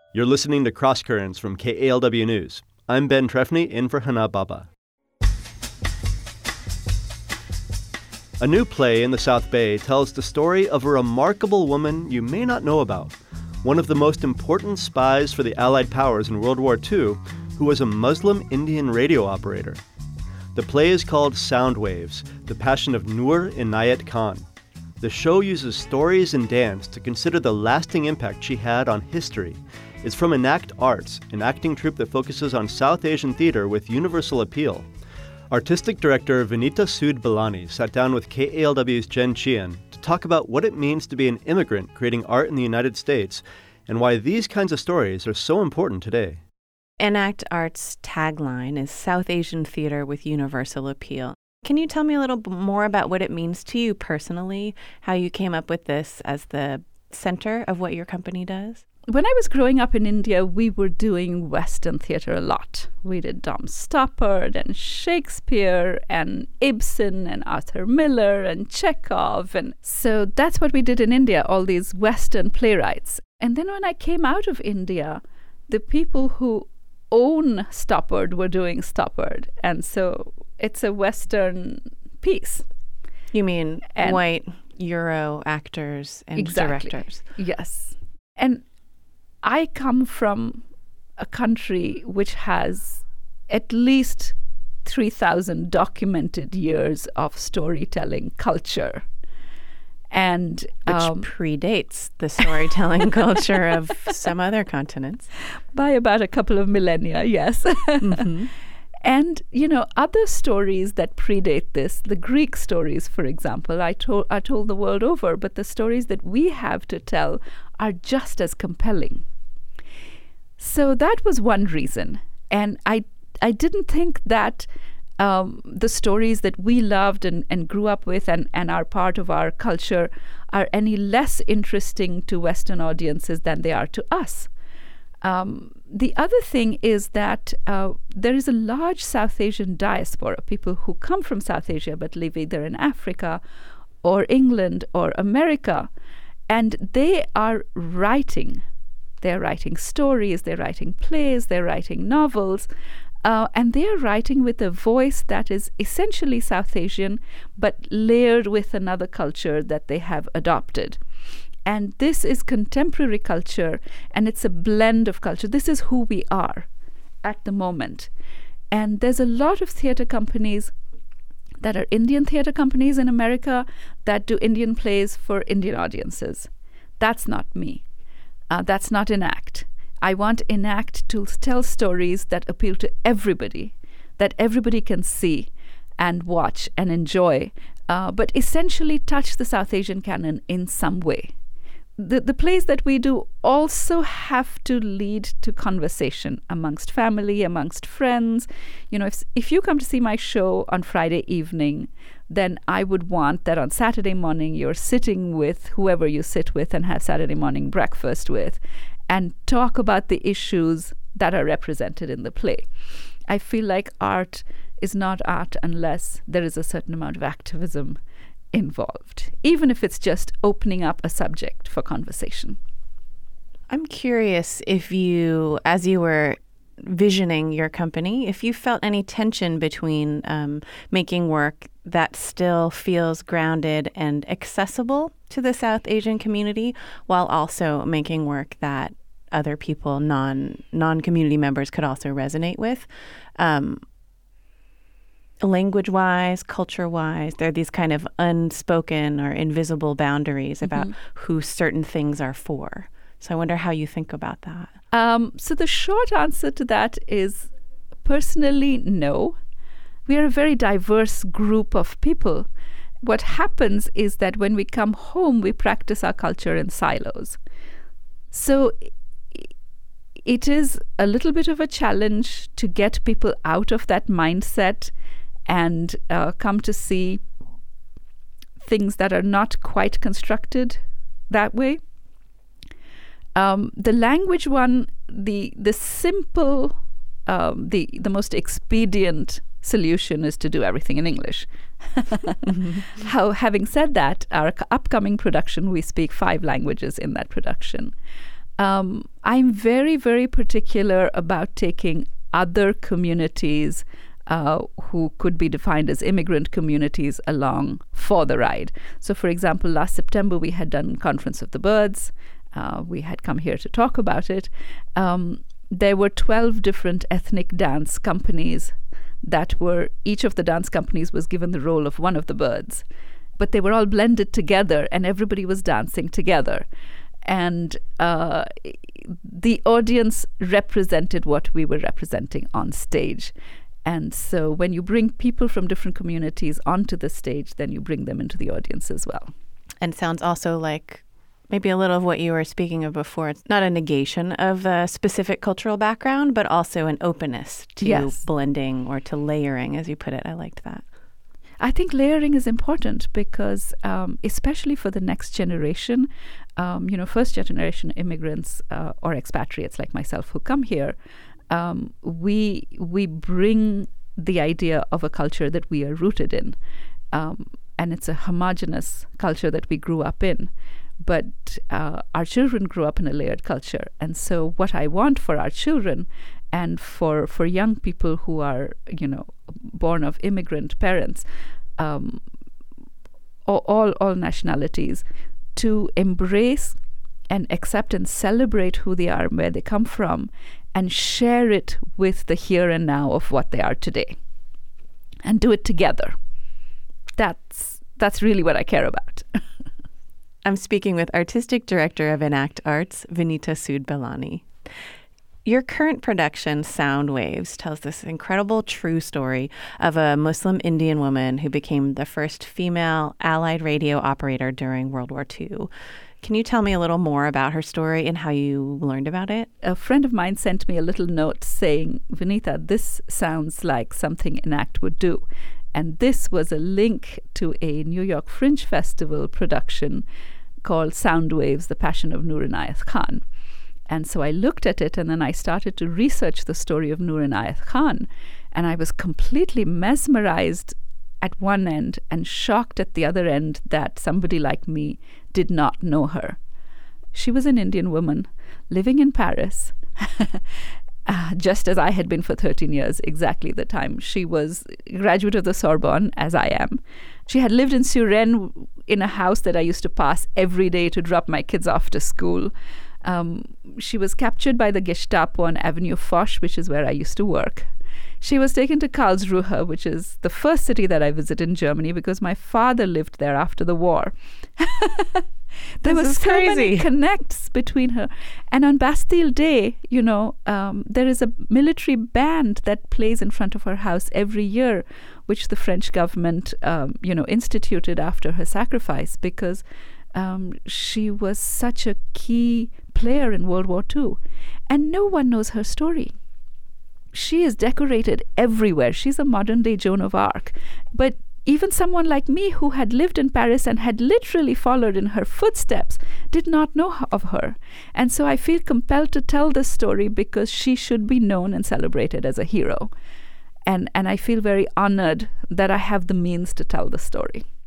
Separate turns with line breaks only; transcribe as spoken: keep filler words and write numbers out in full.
You're listening to Cross Currents from K A L W News. I'm Ben Trefny, in for Hana Baba. A new play in the South Bay tells the story of a remarkable woman you may not know about, one of the most important spies for the Allied powers in World War Two, who was a Muslim Indian radio operator. The play is called Sound Waves, The Passion of Noor Inayat Khan. The show uses stories and dance to consider the lasting impact she had on history. It's from Enact Arts, an acting troupe that focuses on South Asian theater with universal appeal. Artistic director Vinita Sood Balani sat down with K A L W's Jen Chien to talk about what it means to be an immigrant creating art in the United States and why these kinds of stories are so important today.
Enact Arts' tagline is South Asian theater with universal appeal. Can you tell me a little bit more about what it means to you personally, how you came up with this as the center of what your company does?
When I was growing up in India, we were doing Western theatre a lot. We did Tom Stoppard and Shakespeare and Ibsen and Arthur Miller and Chekhov. And so that's what we did in India, all these Western playwrights. And then when I came out of India, the people who own Stoppard were doing Stoppard. And so it's a Western piece.
You mean
and
white Euro actors and
exactly.
directors?
Yes. And I come from a country which has at least three thousand documented years of storytelling culture. And
Which
um,
predates the storytelling culture of some other continents.
By about a couple of millennia, yes.
Mm-hmm.
And, you know, other stories that predate this, the Greek stories, for example, I told, I told the world over, but the stories that we have to tell are just as compelling. So that was one reason. And I, I didn't think that um, the stories that we loved and, and grew up with and, and are part of our culture are any less interesting to Western audiences than they are to us. Um, the other thing is that uh, there is a large South Asian diaspora, people who come from South Asia but live either in Africa or England or America, and they are writing. They're writing stories, they're writing plays, they're writing novels, uh, and they're writing with a voice that is essentially South Asian but layered with another culture that they have adopted. And this is contemporary culture, and it's a blend of culture. This is who we are at the moment. And there's a lot of theater companies that are Indian theater companies in America that do Indian plays for Indian audiences. That's not me. Uh, that's not Enact. I want Enact to tell stories that appeal to everybody, that everybody can see and watch and enjoy, uh, but essentially touch the South Asian canon in some way. The, the plays that we do also have to lead to conversation amongst family, amongst friends. You know, if, if you come to see my show on Friday evening, then I would want that on Saturday morning you're sitting with whoever you sit with and have Saturday morning breakfast with and talk about the issues that are represented in the play. I feel like art is not art unless there is a certain amount of activism involved, even if it's just opening up a subject for conversation.
I'm curious if you, as you were visioning your company, if you felt any tension between um, making work that still feels grounded and accessible to the South Asian community while also making work that other people, non, non-community members could also resonate with. Um, Language-wise, culture-wise, there are these kind of unspoken or invisible boundaries about mm-hmm. who certain things are for. So I wonder how you think about that.
Um, so the short answer to that is personally, no. We are a very diverse group of people. What happens is that when we come home, we practice our culture in silos. So it is a little bit of a challenge to get people out of that mindset and uh, come to see things that are not quite constructed that way. Um, the language one, the the simple, um, the the most expedient solution is to do everything in English. mm-hmm. How, having said that, our c- upcoming production, we speak five languages in that production. Um, I'm very, very particular about taking other communities uh, who could be defined as immigrant communities along for the ride. So, for example, last September we had done Conference of the Birds. Uh, we had come here to talk about it. Um, there were twelve different ethnic dance companies that were, each of the dance companies was given the role of one of the birds. But they were all blended together and everybody was dancing together. And uh, the audience represented what we were representing on stage. And so when you bring people from different communities onto the stage, then you bring them into the audience as well.
And sounds also like maybe a little of what you were speaking of before. It's not a negation of a specific cultural background, but also an openness to
yes.
blending or to layering, as you put it. I liked that.
I think layering is important because, um, especially for the next generation, um, you know, first generation immigrants uh, or expatriates like myself who come here, um, we we bring the idea of a culture that we are rooted in, um, and it's a homogenous culture that we grew up in. But uh, our children grew up in a layered culture, and so what I want for our children and for for young people who are, you know, born of immigrant parents, um, all, all all nationalities, to embrace and accept and celebrate who they are and where they come from, and share it with the here and now of what they are today, and do it together. That's that's really what I care about.
I'm speaking with Artistic Director of Enact Arts, Vinita Sood Belani. Your current production, Sound Waves, tells this incredible true story of a Muslim Indian woman who became the first female Allied radio operator during World War Two. Can you tell me a little more about her story and how you learned about it?
A friend of mine sent me a little note saying, Vinita, this sounds like something Enact would do. And this was a link to a New York Fringe Festival production called Sound Waves, The Passion of Noor Inayat Khan. And so I looked at it and then I started to research the story of Noor Inayat Khan. And I was completely mesmerized at one end and shocked at the other end that somebody like me did not know her. She was an Indian woman living in Paris, uh, just as I had been for thirteen years, exactly the time. She was a graduate of the Sorbonne, as I am. She had lived in Suresnes in a house that I used to pass every day to drop my kids off to school. Um, she was captured by the Gestapo on Avenue Foch, which is where I used to work. She was taken to Karlsruhe, which is the first city that I visited in Germany because my father lived there after the war. There
this
was so
crazy.
many connects between her. And on Bastille Day, you know, um, there is a military band that plays in front of her house every year, which the French government, um, you know, instituted after her sacrifice because um, she was such a key player in World War Two. And no one knows her story. She is decorated everywhere. She's a modern-day Joan of Arc. But even someone like me who had lived in Paris and had literally followed in her footsteps did not know of her. And so I feel compelled to tell this story because she should be known and celebrated as a hero. And, and I feel very honored that I have the means to tell the story.